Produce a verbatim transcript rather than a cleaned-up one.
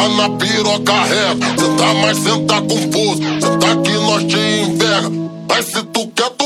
Senta na piroca reta, senta mais, senta com força. Senta que nós te enverga. Mas se tu quer